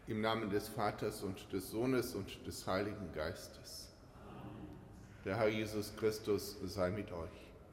Im Namen des Vaters und des Sohnes und des Heiligen Geistes. Der Herr Jesus Christus sei mit euch.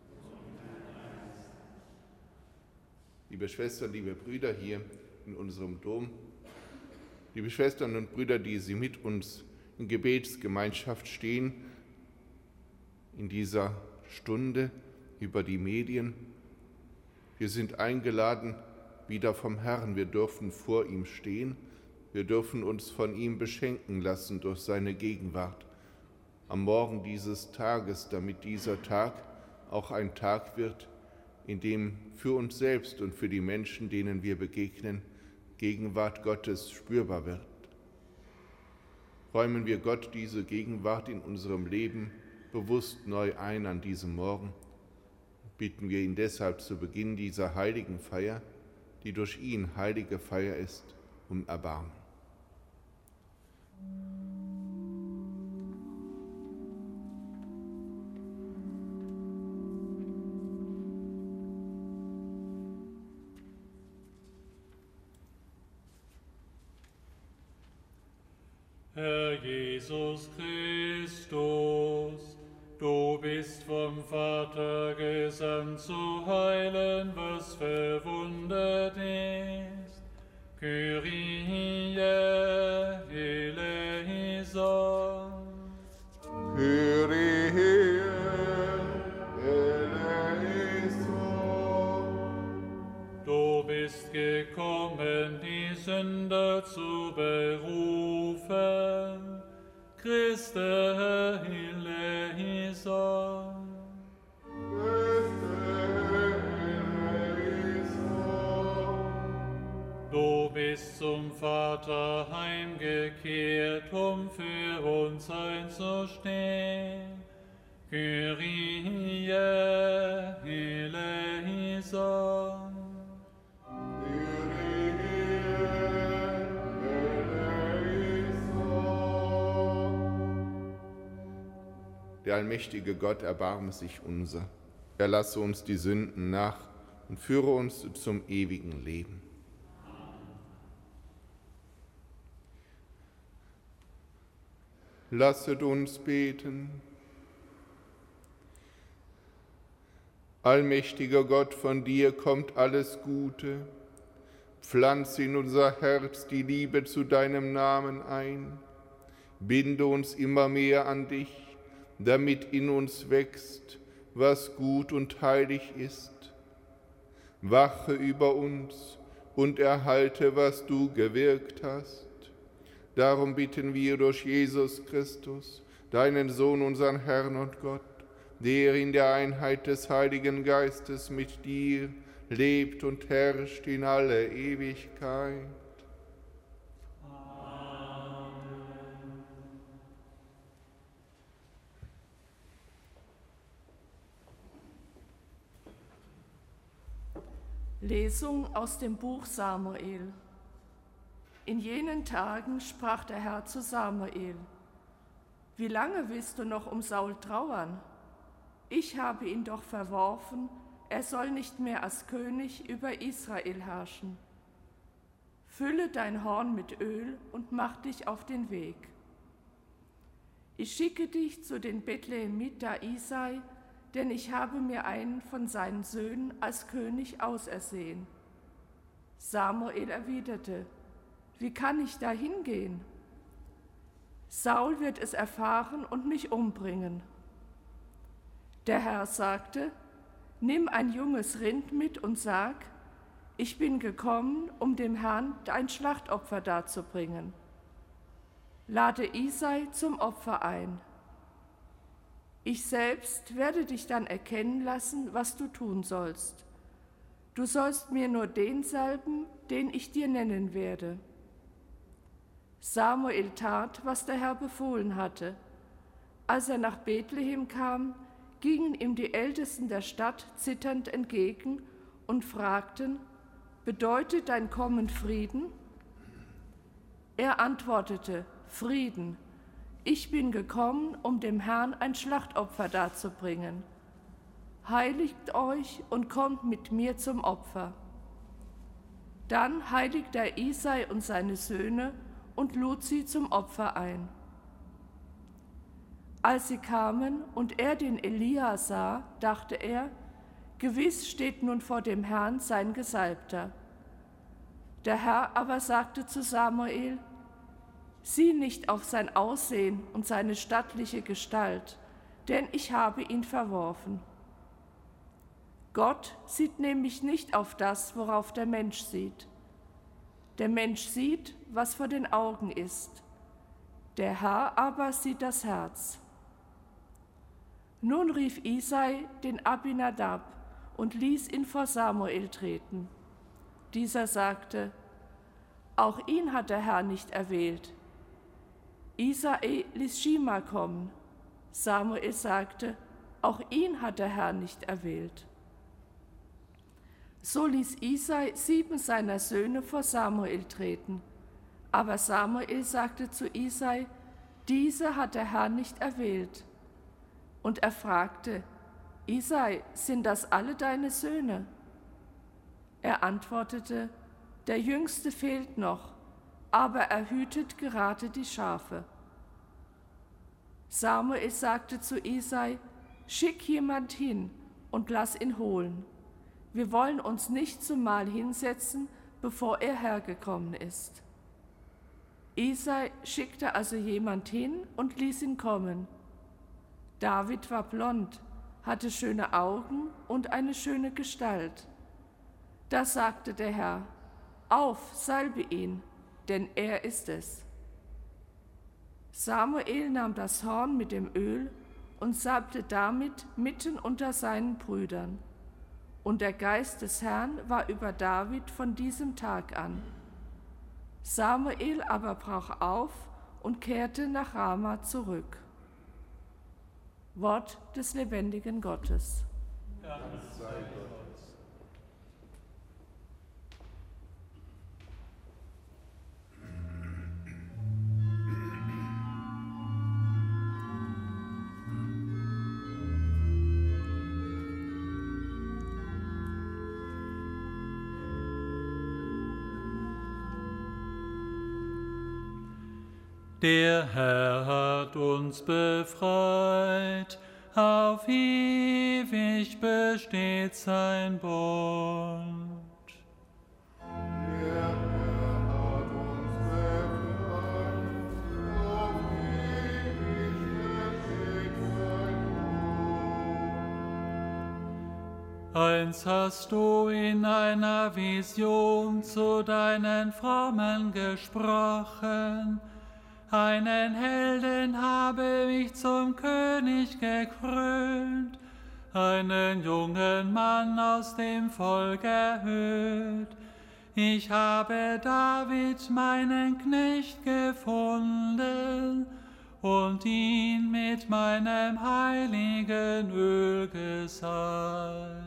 Liebe Schwestern, liebe Brüder hier in unserem Dom, liebe Schwestern und Brüder, die Sie mit uns in Gebetsgemeinschaft stehen, in dieser Stunde über die Medien. Wir sind eingeladen wieder vom Herrn. Wir dürfen vor ihm stehen. Wir dürfen uns von ihm beschenken lassen durch seine Gegenwart am Morgen dieses Tages, damit dieser Tag auch ein Tag wird, in dem für uns selbst und für die Menschen, denen wir begegnen, Gegenwart Gottes spürbar wird. Räumen wir Gott diese Gegenwart in unserem Leben bewusst neu ein an diesem Morgen. Bitten wir ihn deshalb zu Beginn dieser heiligen Feier, die durch ihn heilige Feier ist, um Erbarmen. Herr Jesus Christus, du bist vom Vater gesandt zu heilen, was verwundet ist. Kyrie eleison. Kyrie eleison. Du bist gekommen, die Sünder zu berufen. Christe eleison. Du bist zum Vater heimgekehrt, um für uns einzustehen. Kyrie eleison. Der allmächtige Gott, erbarme sich unser. Er lasse uns die Sünden nach und führe uns zum ewigen Leben. Lasset uns beten. Allmächtiger Gott, von dir kommt alles Gute. Pflanze in unser Herz die Liebe zu deinem Namen ein. Binde uns immer mehr an dich, damit in uns wächst, was gut und heilig ist. Wache über uns und erhalte, was du gewirkt hast. Darum bitten wir durch Jesus Christus, deinen Sohn, unseren Herrn und Gott, der in der Einheit des Heiligen Geistes mit dir lebt und herrscht in alle Ewigkeit. Lesung aus dem Buch Samuel. In jenen Tagen sprach der Herr zu Samuel: Wie lange willst du noch um Saul trauern? Ich habe ihn doch verworfen, er soll nicht mehr als König über Israel herrschen. Fülle dein Horn mit Öl und mach dich auf den Weg. Ich schicke dich zu den Bethlehemiter Isai, denn ich habe mir einen von seinen Söhnen als König ausersehen. Samuel erwiderte: Wie kann ich da hingehen? Saul wird es erfahren und mich umbringen. Der Herr sagte: Nimm ein junges Rind mit und sag: Ich bin gekommen, um dem Herrn ein Schlachtopfer darzubringen. Lade Isai zum Opfer ein. Ich selbst werde dich dann erkennen lassen, was du tun sollst. Du sollst mir nur den salben, den ich dir nennen werde. Samuel tat, was der Herr befohlen hatte. Als er nach Bethlehem kam, gingen ihm die Ältesten der Stadt zitternd entgegen und fragten: Bedeutet dein Kommen Frieden? Er antwortete: Frieden. Ich bin gekommen, um dem Herrn ein Schlachtopfer darzubringen. Heiligt euch und kommt mit mir zum Opfer. Dann heiligte er Isai und seine Söhne und lud sie zum Opfer ein. Als sie kamen und er den Elia sah, dachte er, gewiss steht nun vor dem Herrn sein Gesalbter. Der Herr aber sagte zu Samuel, sieh nicht auf sein Aussehen und seine stattliche Gestalt, denn ich habe ihn verworfen. Gott sieht nämlich nicht auf das, worauf der Mensch sieht. Der Mensch sieht, was vor den Augen ist. Der Herr aber sieht das Herz. Nun rief Isai den Abinadab und ließ ihn vor Samuel treten. Dieser sagte, auch ihn hat der Herr nicht erwählt. Isai ließ Schima kommen. Samuel sagte, auch ihn hat der Herr nicht erwählt. So ließ Isai 7 seiner Söhne vor Samuel treten. Aber Samuel sagte zu Isai, diese hat der Herr nicht erwählt. Und er fragte, Isai, sind das alle deine Söhne? Er antwortete, der Jüngste fehlt noch, aber er hütet gerade die Schafe. Samuel sagte zu Isai, schick jemand hin und lass ihn holen. Wir wollen uns nicht zum Mahl hinsetzen, bevor er hergekommen ist. Isai schickte also jemand hin und ließ ihn kommen. David war blond, hatte schöne Augen und eine schöne Gestalt. Da sagte der Herr, auf, salbe ihn, denn er ist es. Samuel nahm das Horn mit dem Öl und salbte damit mitten unter seinen Brüdern. Und der Geist des Herrn war über David von diesem Tag an. Samuel aber brach auf und kehrte nach Rama zurück. Wort des lebendigen Gottes. Dank sei Gott. Der Herr hat uns befreit, auf ewig besteht sein Bund. Der Herr hat uns befreit, auf ewig besteht sein Bund. Einst hast du in einer Vision zu deinen Frommen gesprochen, einen Helden habe ich zum König gekrönt, einen jungen Mann aus dem Volk erhöht. Ich habe David, meinen Knecht, gefunden und ihn mit meinem heiligen Öl gesalbt.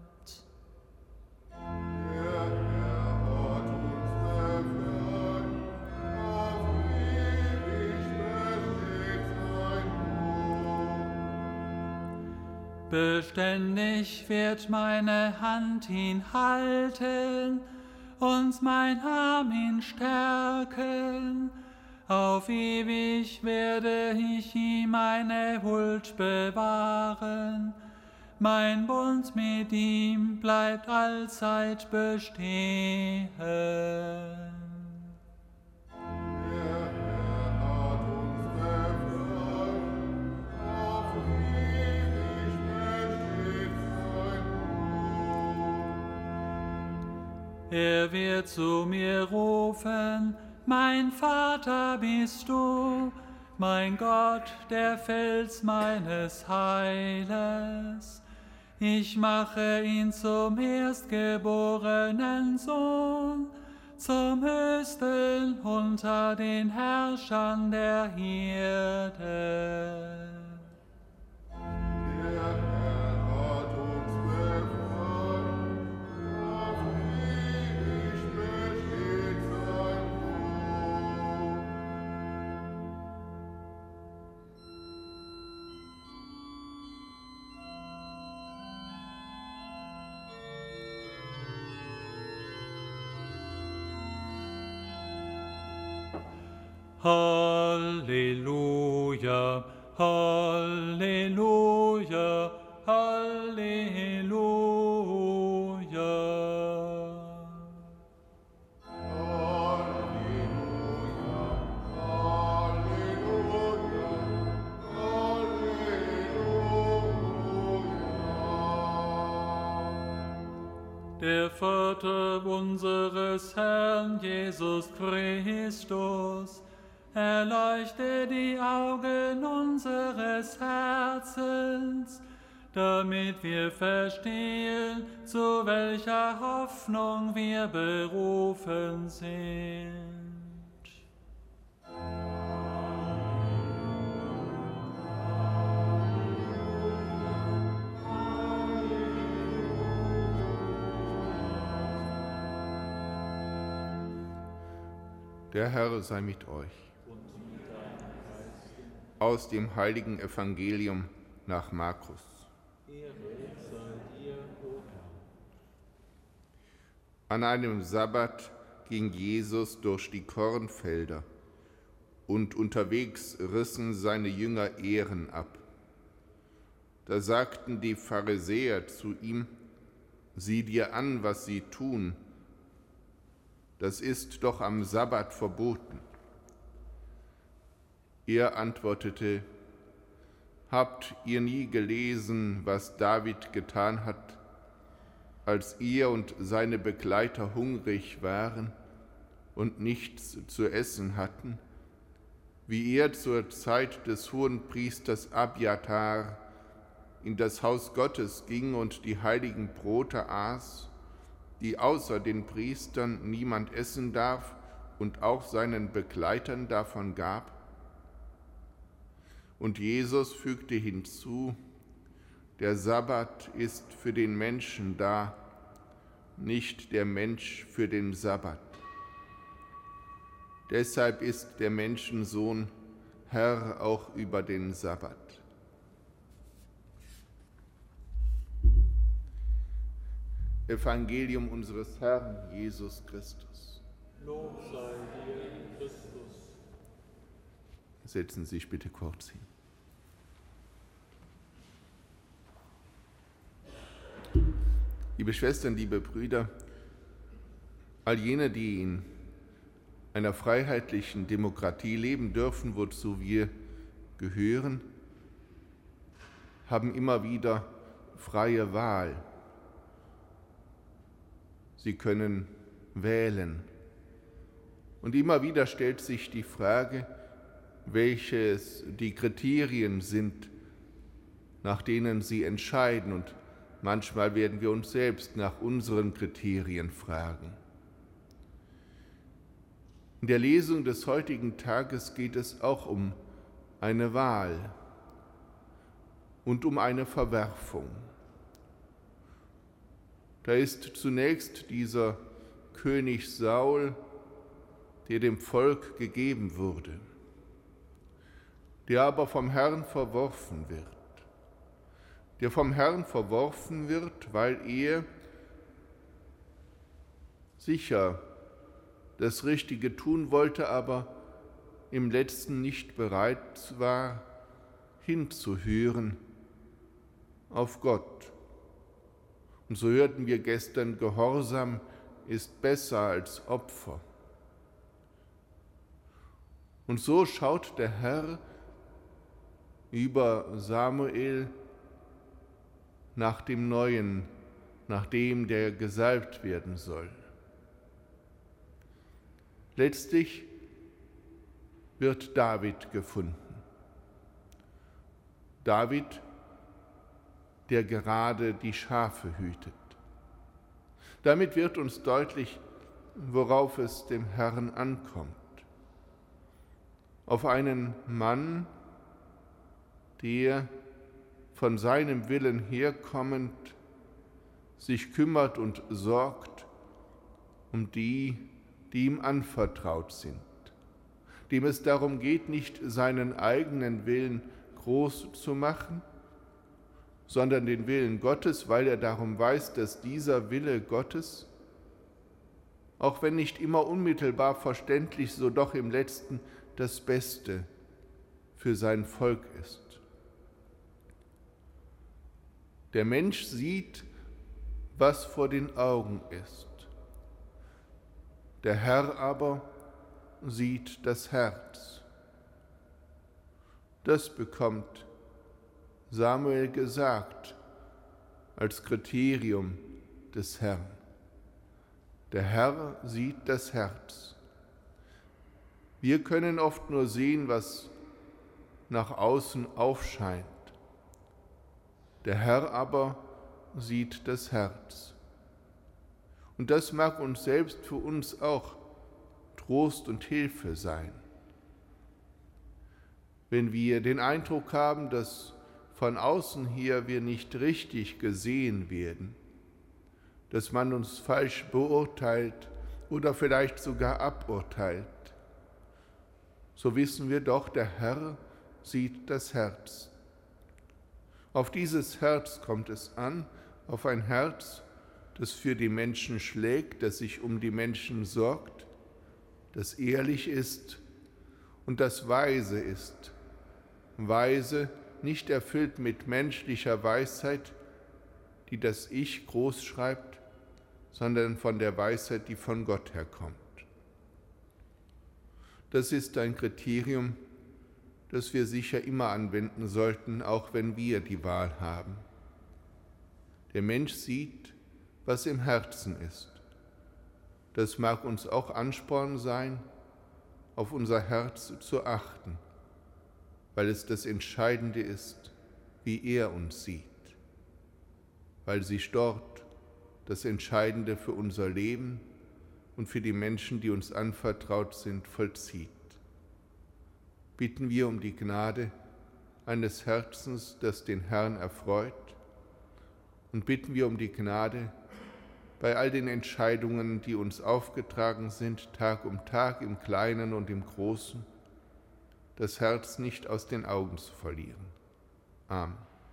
Beständig wird meine Hand ihn halten und mein Arm ihn stärken. Auf ewig werde ich ihm meine Huld bewahren. Mein Bund mit ihm bleibt allzeit bestehen. Er wird zu mir rufen, mein Vater bist du, mein Gott, der Fels meines Heiles. Ich mache ihn zum erstgeborenen Sohn, zum Höchsten unter den Herrschern der Erde. Halleluja, Halleluja, Halleluja. Der Vater unseres Herrn Jesus Christus erleuchte die Augen unseres Herzens, damit wir verstehen, zu welcher Hoffnung wir berufen sind. Der Herr sei mit euch. Aus dem heiligen Evangelium nach Markus. An einem Sabbat ging Jesus durch die Kornfelder, und unterwegs rissen seine Jünger Ähren ab. Da sagten die Pharisäer zu ihm: Sieh dir an, was sie tun. Das ist doch am Sabbat verboten. Er antwortete: Habt ihr nie gelesen, was David getan hat, als er und seine Begleiter hungrig waren und nichts zu essen hatten, wie er zur Zeit des Hohenpriesters Abjatar in das Haus Gottes ging und die heiligen Brote aß, die außer den Priestern niemand essen darf, und auch seinen Begleitern davon gab? Und Jesus fügte hinzu: Der Sabbat ist für den Menschen da, nicht der Mensch für den Sabbat. Deshalb ist der Menschensohn Herr auch über den Sabbat. Evangelium unseres Herrn Jesus Christus. Lob sei dir, Christus. Setzen Sie sich bitte kurz hin. Liebe Schwestern, liebe Brüder, all jene, die in einer freiheitlichen Demokratie leben dürfen, wozu wir gehören, haben immer wieder freie Wahl. Sie können wählen. Und immer wieder stellt sich die Frage, welches die Kriterien sind, nach denen sie entscheiden. Und manchmal werden wir uns selbst nach unseren Kriterien fragen. In der Lesung des heutigen Tages geht es auch um eine Wahl und um eine Verwerfung. Da ist zunächst dieser König Saul, der dem Volk gegeben wurde, der aber vom Herrn verworfen wird. Der vom Herrn verworfen wird, weil er sicher das Richtige tun wollte, aber im Letzten nicht bereit war, hinzuhören auf Gott. Und so hörten wir gestern, Gehorsam ist besser als Opfer. Und so schaut der Herr über Samuel nach dem Neuen, nach dem, der gesalbt werden soll. Letztlich wird David gefunden. David, der gerade die Schafe hütet. Damit wird uns deutlich, worauf es dem Herrn ankommt. Auf einen Mann, der von seinem Willen herkommend sich kümmert und sorgt um die, die ihm anvertraut sind, dem es darum geht, nicht seinen eigenen Willen groß zu machen, sondern den Willen Gottes, weil er darum weiß, dass dieser Wille Gottes, auch wenn nicht immer unmittelbar verständlich, so doch im Letzten das Beste für sein Volk ist. Der Mensch sieht, was vor den Augen ist. Der Herr aber sieht das Herz. Das bekommt Samuel gesagt als Kriterium des Herrn. Der Herr sieht das Herz. Wir können oft nur sehen, was nach außen aufscheint. Der Herr aber sieht das Herz. Und das mag uns selbst für uns auch Trost und Hilfe sein. Wenn wir den Eindruck haben, dass von außen her wir nicht richtig gesehen werden, dass man uns falsch beurteilt oder vielleicht sogar aburteilt, so wissen wir doch, der Herr sieht das Herz. Auf dieses Herz kommt es an, auf ein Herz, das für die Menschen schlägt, das sich um die Menschen sorgt, das ehrlich ist und das weise ist. Weise, nicht erfüllt mit menschlicher Weisheit, die das Ich groß schreibt, sondern von der Weisheit, die von Gott herkommt. Das ist ein Kriterium, das wir sicher immer anwenden sollten, auch wenn wir die Wahl haben. Der Mensch sieht, was im Herzen ist. Das mag uns auch Ansporn sein, auf unser Herz zu achten, weil es das Entscheidende ist, wie er uns sieht, weil sich dort das Entscheidende für unser Leben und für die Menschen, die uns anvertraut sind, vollzieht. Bitten wir um die Gnade eines Herzens, das den Herrn erfreut, und bitten wir um die Gnade, bei all den Entscheidungen, die uns aufgetragen sind, Tag um Tag, im Kleinen und im Großen, das Herz nicht aus den Augen zu verlieren. Amen.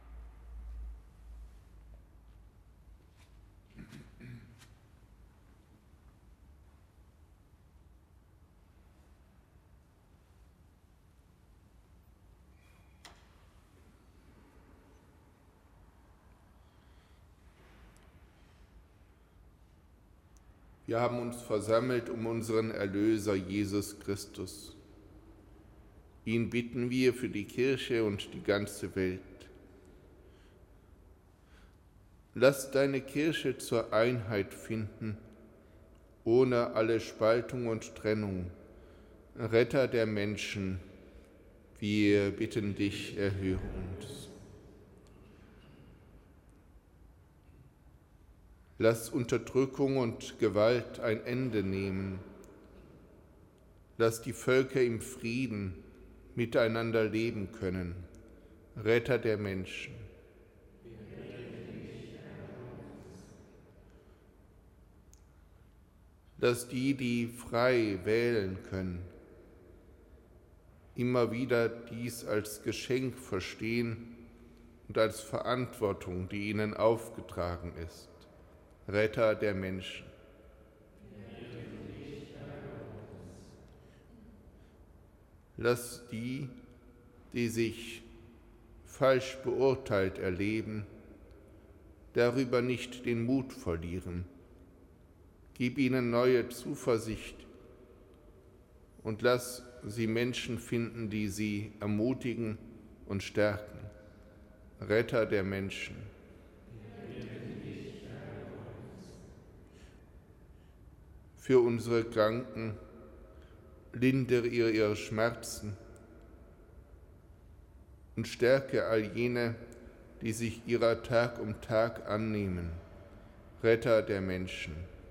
Wir haben uns versammelt um unseren Erlöser Jesus Christus. Ihn bitten wir für die Kirche und die ganze Welt. Lass deine Kirche zur Einheit finden, ohne alle Spaltung und Trennung. Retter der Menschen, wir bitten dich, erhöre uns. Lass Unterdrückung und Gewalt ein Ende nehmen. Lass die Völker im Frieden miteinander leben können. Retter der Menschen. Lass die, die frei wählen können, immer wieder dies als Geschenk verstehen und als Verantwortung, die ihnen aufgetragen ist. Retter der Menschen. Lass die, die sich falsch beurteilt erleben, darüber nicht den Mut verlieren. Gib ihnen neue Zuversicht und lass sie Menschen finden, die sie ermutigen und stärken. Retter der Menschen. Für unsere Kranken, lindere ihre Schmerzen und stärke all jene, die sich ihrer Tag um Tag annehmen. Retter der Menschen.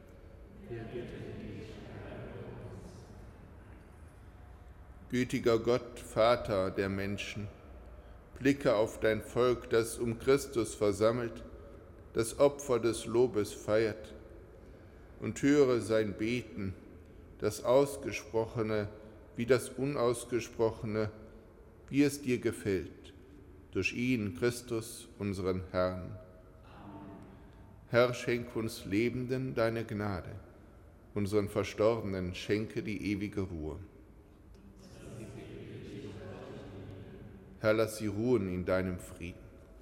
Gütiger Gott, Vater der Menschen, blicke auf dein Volk, das um Christus versammelt, das Opfer des Lobes feiert, und höre sein Beten, das Ausgesprochene wie das Unausgesprochene, wie es dir gefällt, durch ihn, Christus, unseren Herrn. Amen. Herr, schenk uns Lebenden deine Gnade, unseren Verstorbenen schenke die ewige Ruhe. Herr, lass sie ruhen in deinem Frieden.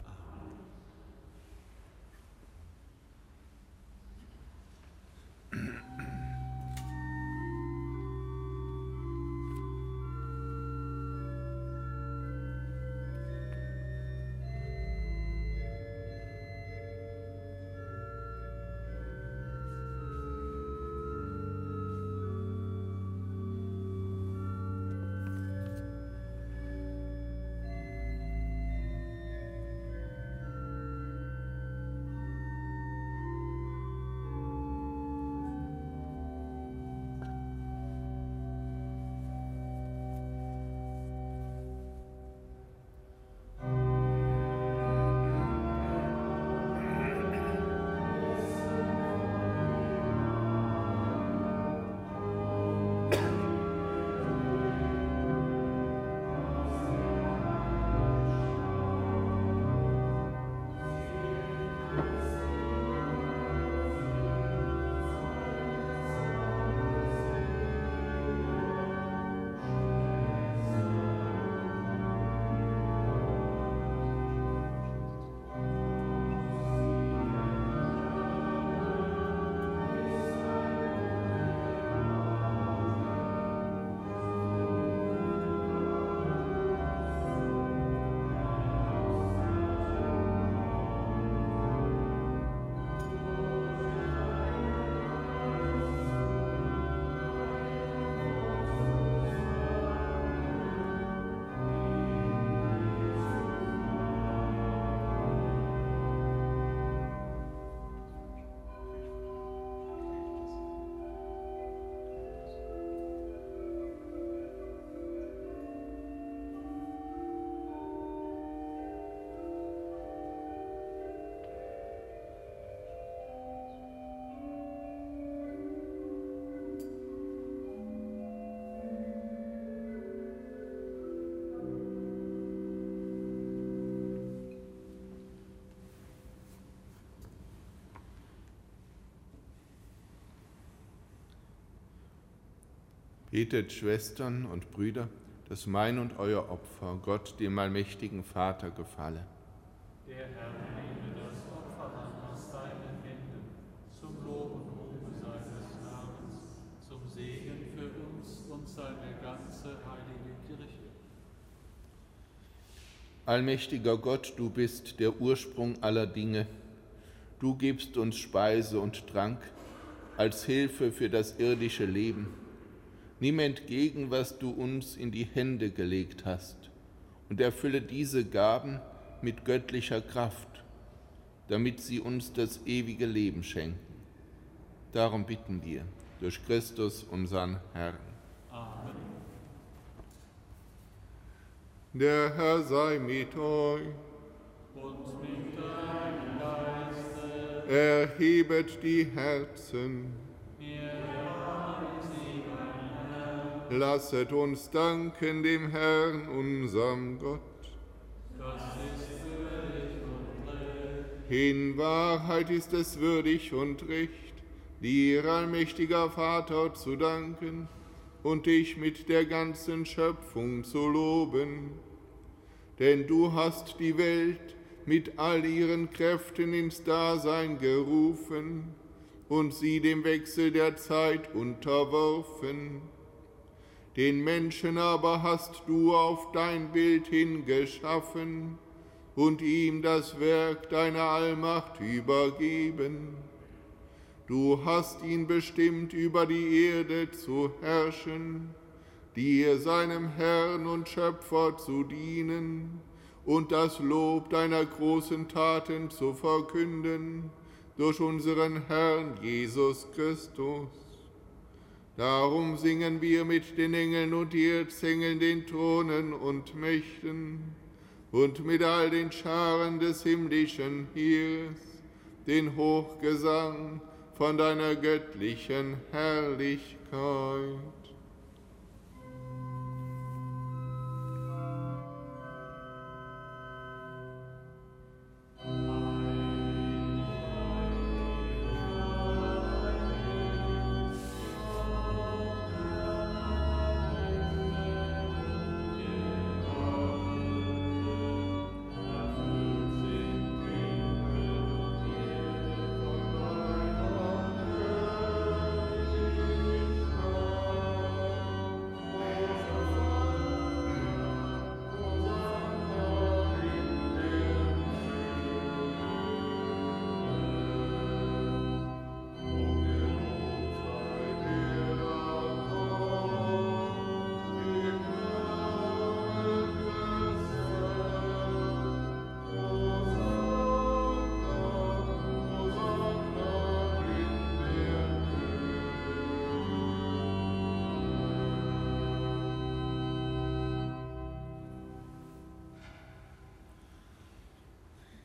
Betet, Schwestern und Brüder, dass mein und euer Opfer Gott, dem allmächtigen Vater, gefalle. Der Herr nehme das Opfer an aus deinen Händen, zum Lob und Ruhm seines Namens, zum Segen für uns und seine ganze heilige Kirche. Allmächtiger Gott, du bist der Ursprung aller Dinge. Du gibst uns Speise und Trank als Hilfe für das irdische Leben. Nimm entgegen, was du uns in die Hände gelegt hast, und erfülle diese Gaben mit göttlicher Kraft, damit sie uns das ewige Leben schenken. Darum bitten wir, durch Christus, unseren Herrn. Amen. Der Herr sei mit euch. Und mit deinem Geiste. Erhebet die Herzen. Lasset uns danken dem Herrn, unserem Gott. Das ist würdig und recht. In Wahrheit ist es würdig und recht, dir, allmächtiger Vater, zu danken und dich mit der ganzen Schöpfung zu loben. Denn du hast die Welt mit all ihren Kräften ins Dasein gerufen und sie dem Wechsel der Zeit unterworfen. Den Menschen aber hast du auf dein Bild hin geschaffen und ihm das Werk deiner Allmacht übergeben. Du hast ihn bestimmt, über die Erde zu herrschen, dir, seinem Herrn und Schöpfer, zu dienen und das Lob deiner großen Taten zu verkünden durch unseren Herrn Jesus Christus. Darum singen wir mit den Engeln und Erzengeln, den Thronen und Mächten und mit all den Scharen des himmlischen Heers den Hochgesang von deiner göttlichen Herrlichkeit.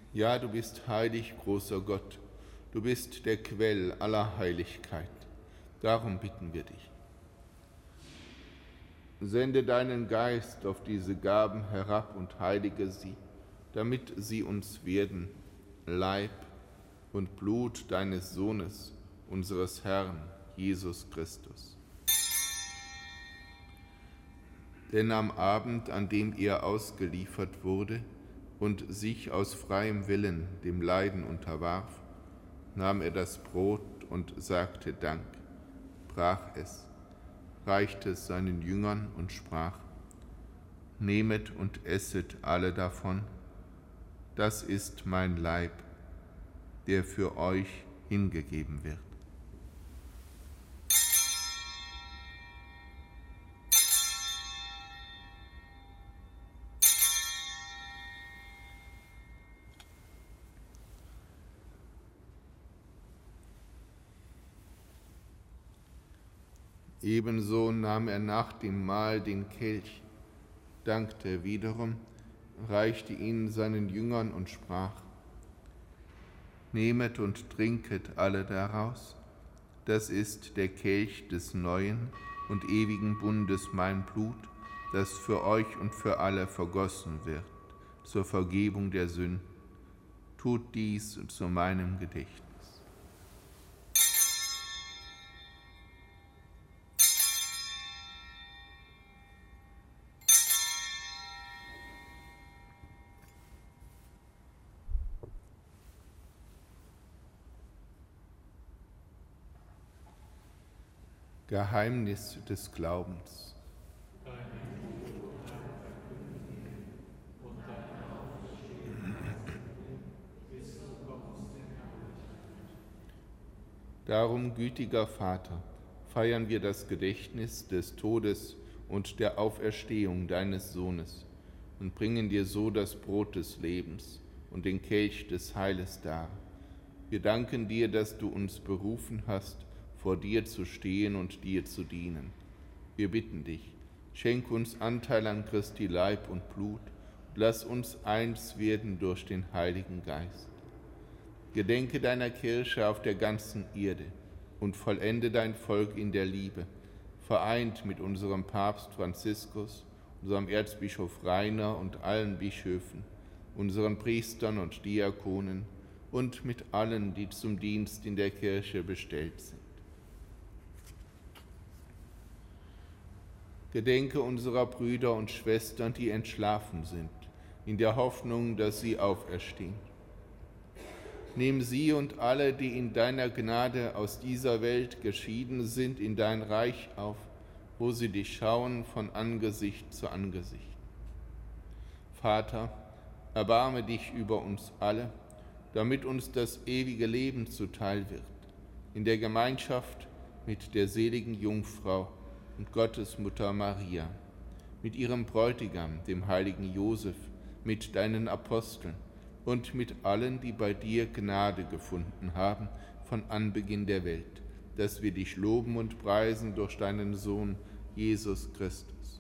Ja, du bist heilig, großer Gott. Du bist der Quell aller Heiligkeit. Darum bitten wir dich. Sende deinen Geist auf diese Gaben herab und heilige sie, damit sie uns werden, Leib und Blut deines Sohnes, unseres Herrn, Jesus Christus. Denn am Abend, an dem er ausgeliefert wurde und sich aus freiem Willen dem Leiden unterwarf, nahm er das Brot und sagte Dank, brach es, reichte es seinen Jüngern und sprach: Nehmet und esset alle davon, das ist mein Leib, der für euch hingegeben wird. Ebenso nahm er nach dem Mahl den Kelch, dankte wiederum, reichte ihn seinen Jüngern und sprach: Nehmet und trinket alle daraus, das ist der Kelch des neuen und ewigen Bundes mein Blut, das für euch und für alle vergossen wird, zur Vergebung der Sünden. Tut dies zu meinem Gedächtnis. Geheimnis des Glaubens. Darum, gütiger Vater, feiern wir das Gedächtnis des Todes und der Auferstehung deines Sohnes und bringen dir so das Brot des Lebens und den Kelch des Heiles dar. Wir danken dir, dass du uns berufen hast, vor dir zu stehen und dir zu dienen. Wir bitten dich, schenk uns Anteil an Christi Leib und Blut und lass uns eins werden durch den Heiligen Geist. Gedenke deiner Kirche auf der ganzen Erde und vollende dein Volk in der Liebe, vereint mit unserem Papst Franziskus, unserem Erzbischof Rainer und allen Bischöfen, unseren Priestern und Diakonen und mit allen, die zum Dienst in der Kirche bestellt sind. Gedenke unserer Brüder und Schwestern, die entschlafen sind, in der Hoffnung, dass sie auferstehen. Nimm sie und alle, die in deiner Gnade aus dieser Welt geschieden sind, in dein Reich auf, wo sie dich schauen von Angesicht zu Angesicht. Vater, erbarme dich über uns alle, damit uns das ewige Leben zuteil wird, in der Gemeinschaft mit der seligen Jungfrau und Gottesmutter Maria, mit ihrem Bräutigam, dem heiligen Josef, mit deinen Aposteln und mit allen, die bei dir Gnade gefunden haben von Anbeginn der Welt, dass wir dich loben und preisen durch deinen Sohn, Jesus Christus.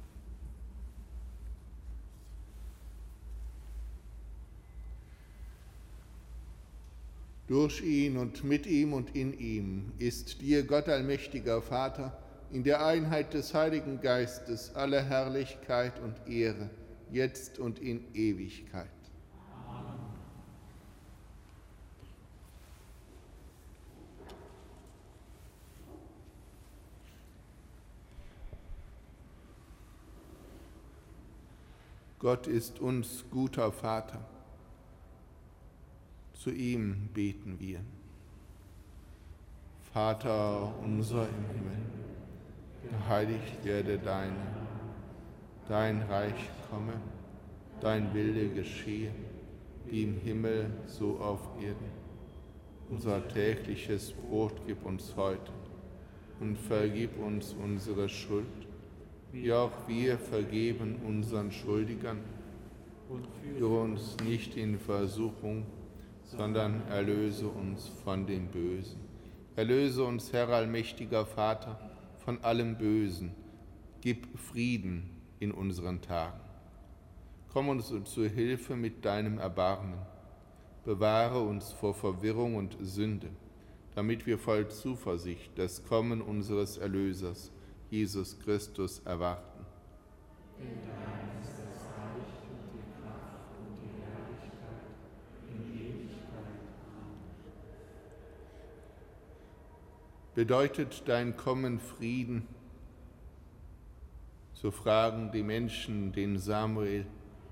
Durch ihn und mit ihm und in ihm ist dir, Gott allmächtiger Vater, in der Einheit des Heiligen Geistes alle Herrlichkeit und Ehre, jetzt und in Ewigkeit. Amen. Gott ist uns guter Vater. Zu ihm beten wir. Vater unser im Himmel, geheiligt werde dein Reich komme, dein Wille geschehe, wie im Himmel so auf Erden. Unser tägliches Brot gib uns heute und vergib uns unsere Schuld, wie auch wir vergeben unseren Schuldigern. Und führe uns nicht in Versuchung, sondern erlöse uns von dem Bösen. Erlöse uns, Herr allmächtiger Vater, von allem Bösen. Gib Frieden in unseren Tagen. Komm uns zur Hilfe mit deinem Erbarmen bewahre uns vor Verwirrung und Sünde, damit wir voll Zuversicht das Kommen unseres Erlösers, Jesus Christus, erwarten. Denn dein ist das Reich und die Kraft und die Herrlichkeit in Ewigkeit. Bedeutet dein Kommen Frieden? So fragen die Menschen den Samuel.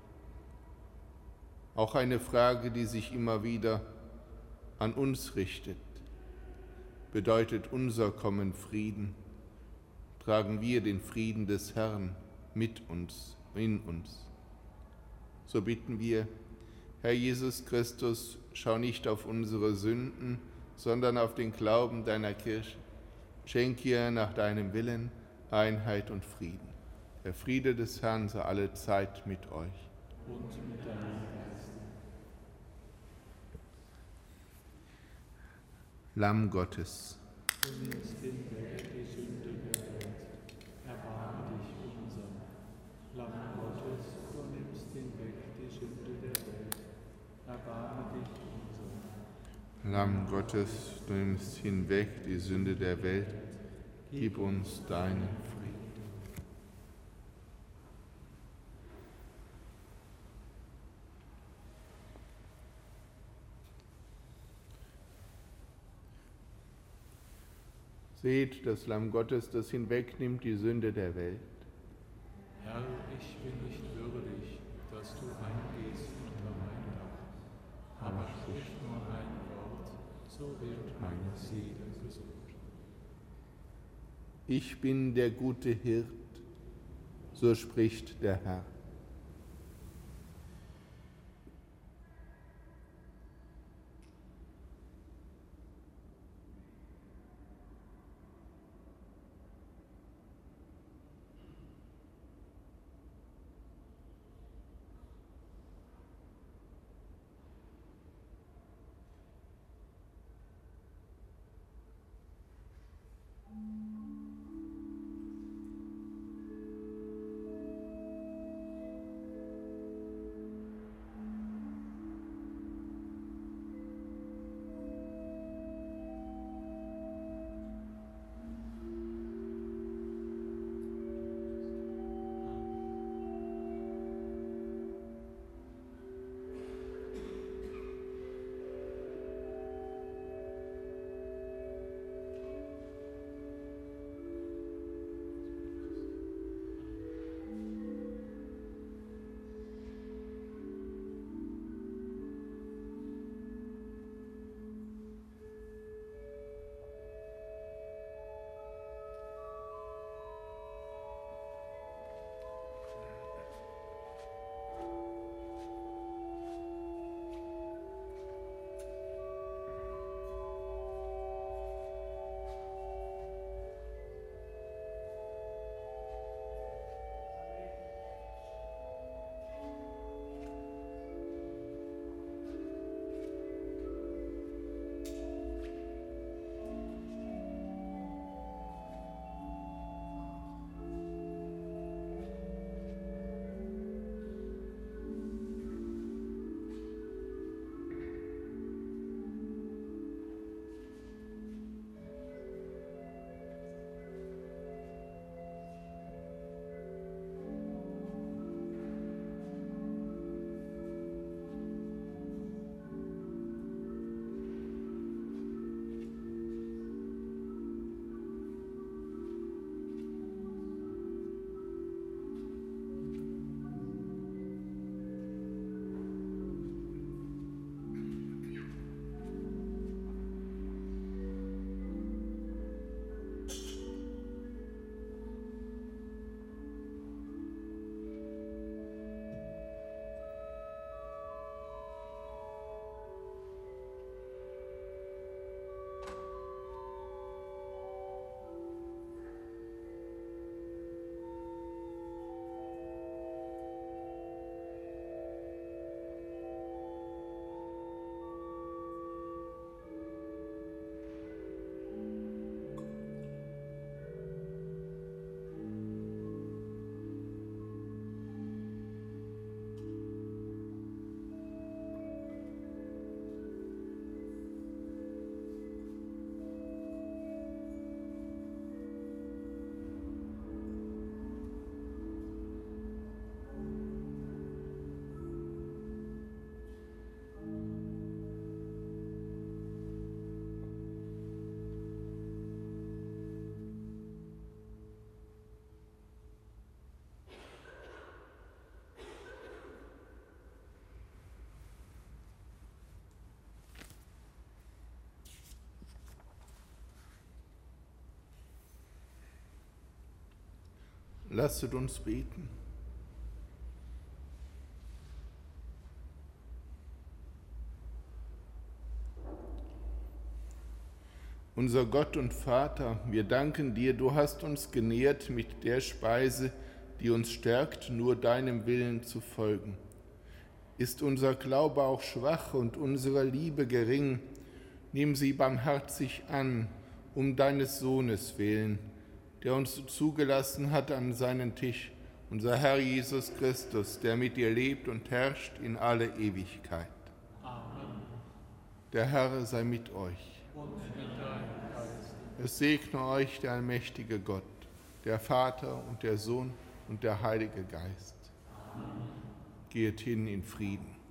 Auch eine Frage, die sich immer wieder an uns richtet. Bedeutet unser Kommen Frieden? Tragen wir den Frieden des Herrn mit uns, in uns? So bitten wir, Herr Jesus Christus, schau nicht auf unsere Sünden, sondern auf den Glauben deiner Kirche. Schenk ihr nach deinem Willen Einheit und Frieden. Der Friede des Herrn sei alle Zeit mit euch. Und mit deinem Geist. Lamm Gottes, Du nimmst hinweg die Sünde der Welt. Erbarme dich unser. Lamm Gottes, du nimmst hinweg die Sünde der Welt. Erbarme dich unser. Lamm Gottes, du nimmst hinweg die Sünde der Welt. Gib uns deinen Frieden. Seht das Lamm Gottes, das hinwegnimmt die Sünde der Welt. Herr, ich bin nicht würdig, dass du eingehst unter mein Dach, aber sprich nur ein Wort, so wird meine Seele gesund. Ich bin der gute Hirt, so spricht der Herr. Lasset uns beten. Unser Gott und Vater, wir danken dir, du hast uns genährt mit der Speise, die uns stärkt, nur deinem Willen zu folgen. Ist unser Glaube auch schwach und unsere Liebe gering, nimm sie barmherzig an, um deines Sohnes willen, der uns zugelassen hat an seinen Tisch, unser Herr Jesus Christus, der mit dir lebt und herrscht in alle Ewigkeit. Amen. Der Herr sei mit euch. Und mit deinem Geist. Es segne euch der allmächtige Gott, der Vater und der Sohn und der Heilige Geist. Amen. Geht hin in Frieden.